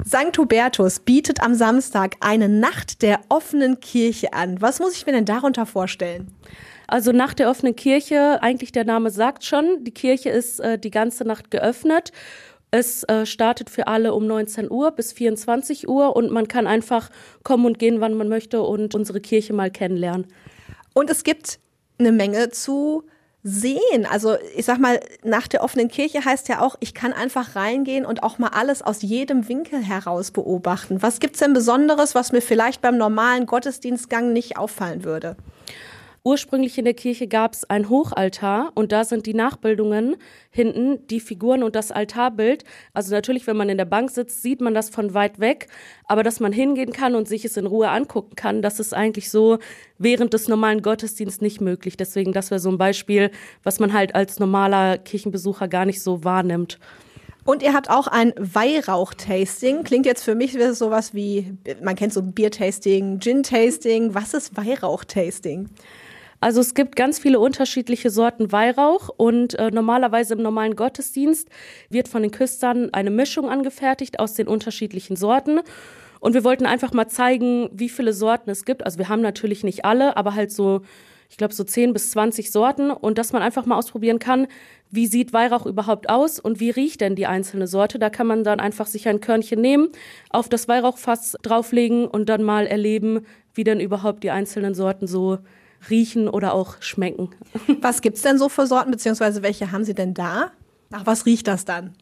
St. Hubertus bietet am Samstag eine Nacht der offenen Kirche an. Was muss ich mir denn darunter vorstellen? Also Nacht der offenen Kirche, eigentlich der Name sagt schon, die Kirche ist die ganze Nacht geöffnet. Es startet für alle um 19 Uhr bis 24 Uhr und man kann einfach kommen und gehen, wann man möchte und unsere Kirche mal kennenlernen. Und es gibt eine Menge zu sehen. Also ich sag mal, nach der offenen Kirche heißt ja auch, ich kann einfach reingehen und auch mal alles aus jedem Winkel heraus beobachten. Was gibt's denn Besonderes, was mir vielleicht beim normalen Gottesdienstgang nicht auffallen würde? Ursprünglich in der Kirche gab es einen Hochaltar und da sind die Nachbildungen hinten, die Figuren und das Altarbild. Also natürlich, wenn man in der Bank sitzt, sieht man das von weit weg, aber dass man hingehen kann und sich es in Ruhe angucken kann, das ist eigentlich so während des normalen Gottesdienstes nicht möglich. Deswegen, das wäre so ein Beispiel, was man halt als normaler Kirchenbesucher gar nicht so wahrnimmt. Und ihr habt auch ein Weihrauch-Tasting. Klingt jetzt für mich wie sowas wie, man kennt so Bier-Tasting, Gin-Tasting. Was ist Weihrauch-Tasting? Also es gibt ganz viele unterschiedliche Sorten Weihrauch und normalerweise im normalen Gottesdienst wird von den Küstern eine Mischung angefertigt aus den unterschiedlichen Sorten. Und wir wollten einfach mal zeigen, wie viele Sorten es gibt. Also wir haben natürlich nicht alle, aber halt so, ich glaube so 10 bis 20 Sorten. Und dass man einfach mal ausprobieren kann, wie sieht Weihrauch überhaupt aus und wie riecht denn die einzelne Sorte. Da kann man dann einfach sich ein Körnchen nehmen, auf das Weihrauchfass drauflegen und dann mal erleben, wie denn überhaupt die einzelnen Sorten so riechen oder auch schmecken. Was gibt's denn so für Sorten, beziehungsweise welche haben Sie denn da? Nach was riecht das dann?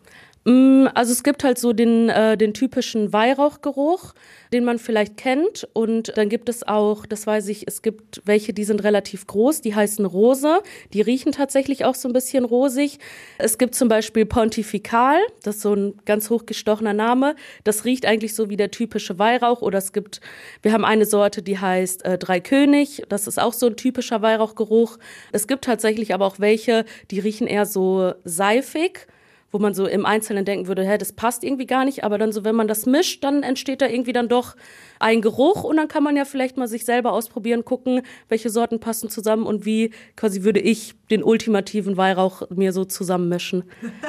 Also es gibt halt so den typischen Weihrauchgeruch, den man vielleicht kennt. Und dann gibt es auch, das weiß ich, es gibt welche, die sind relativ groß, die heißen Rose. Die riechen tatsächlich auch so ein bisschen rosig. Es gibt zum Beispiel Pontifical, das ist so ein ganz hochgestochener Name. Das riecht eigentlich so wie der typische Weihrauch. Oder wir haben eine Sorte, die heißt Drei König. Das ist auch so ein typischer Weihrauchgeruch. Es gibt tatsächlich aber auch welche, die riechen eher so seifig, wo man so im Einzelnen denken würde, das passt irgendwie gar nicht, aber dann so, wenn man das mischt, dann entsteht da irgendwie dann doch ein Geruch und dann kann man ja vielleicht mal sich selber ausprobieren, gucken, welche Sorten passen zusammen und wie quasi würde ich den ultimativen Weihrauch mir so zusammenmischen.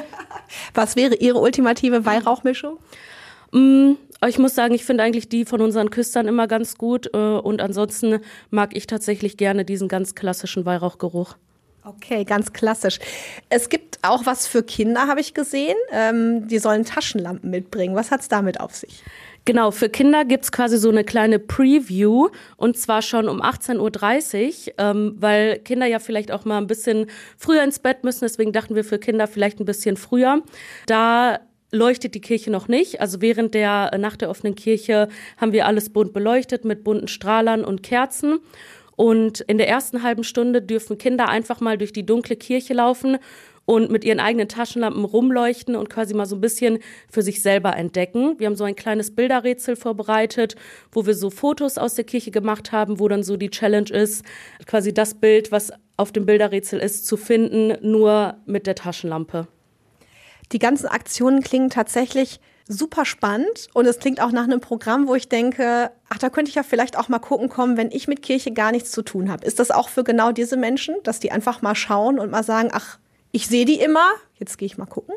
Was wäre Ihre ultimative Weihrauchmischung? Ich muss sagen, ich finde eigentlich die von unseren Küstern immer ganz gut und ansonsten mag ich tatsächlich gerne diesen ganz klassischen Weihrauchgeruch. Okay, ganz klassisch. Es gibt auch was für Kinder, habe ich gesehen. Die sollen Taschenlampen mitbringen. Was hat's damit auf sich? Genau, für Kinder gibt's quasi so eine kleine Preview und zwar schon um 18:30 Uhr, weil Kinder ja vielleicht auch mal ein bisschen früher ins Bett müssen. Deswegen dachten wir für Kinder vielleicht ein bisschen früher. Da leuchtet die Kirche noch nicht. Also während der Nacht der offenen Kirche haben wir alles bunt beleuchtet mit bunten Strahlern und Kerzen. Und in der ersten halben Stunde dürfen Kinder einfach mal durch die dunkle Kirche laufen und mit ihren eigenen Taschenlampen rumleuchten und quasi mal so ein bisschen für sich selber entdecken. Wir haben so ein kleines Bilderrätsel vorbereitet, wo wir so Fotos aus der Kirche gemacht haben, wo dann so die Challenge ist, quasi das Bild, was auf dem Bilderrätsel ist, zu finden, nur mit der Taschenlampe. Die ganzen Aktionen klingen tatsächlich super spannend und es klingt auch nach einem Programm, wo ich denke, da könnte ich ja vielleicht auch mal gucken kommen, wenn ich mit Kirche gar nichts zu tun habe. Ist das auch für genau diese Menschen, dass die einfach mal schauen und mal sagen, ich sehe die immer, jetzt gehe ich mal gucken?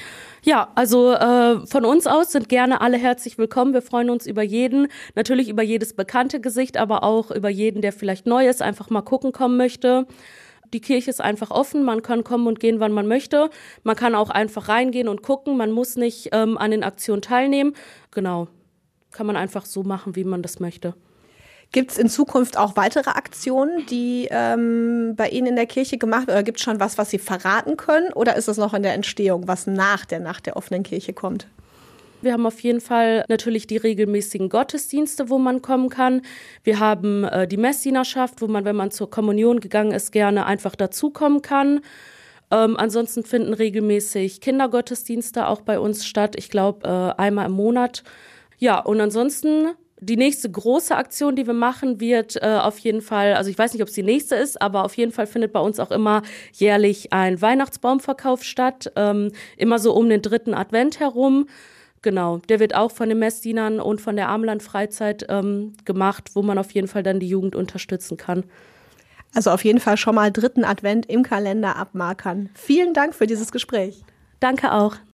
Ja, also von uns aus sind gerne alle herzlich willkommen. Wir freuen uns über jeden, natürlich über jedes bekannte Gesicht, aber auch über jeden, der vielleicht neu ist, einfach mal gucken kommen möchte. Die Kirche ist einfach offen, man kann kommen und gehen, wann man möchte. Man kann auch einfach reingehen und gucken, man muss nicht an den Aktionen teilnehmen. Genau, kann man einfach so machen, wie man das möchte. Gibt es in Zukunft auch weitere Aktionen, die bei Ihnen in der Kirche gemacht werden? Oder gibt es schon was Sie verraten können? Oder ist es noch in der Entstehung, was nach der Nacht der offenen Kirche kommt? Wir haben auf jeden Fall natürlich die regelmäßigen Gottesdienste, wo man kommen kann. Wir haben die Messdienerschaft, wo man, wenn man zur Kommunion gegangen ist, gerne einfach dazukommen kann. Ansonsten finden regelmäßig Kindergottesdienste auch bei uns statt. Ich glaube, einmal im Monat. Ja, und ansonsten die nächste große Aktion, die wir machen, wird auf jeden Fall, also ich weiß nicht, ob es die nächste ist, aber auf jeden Fall findet bei uns auch immer jährlich ein Weihnachtsbaumverkauf statt. Immer so um den 3. Advent herum. Genau, der wird auch von den Messdienern und von der Armland-Freizeit gemacht, wo man auf jeden Fall dann die Jugend unterstützen kann. Also auf jeden Fall schon mal 3. Advent im Kalender abmarkern. Vielen Dank für dieses Gespräch. Danke auch.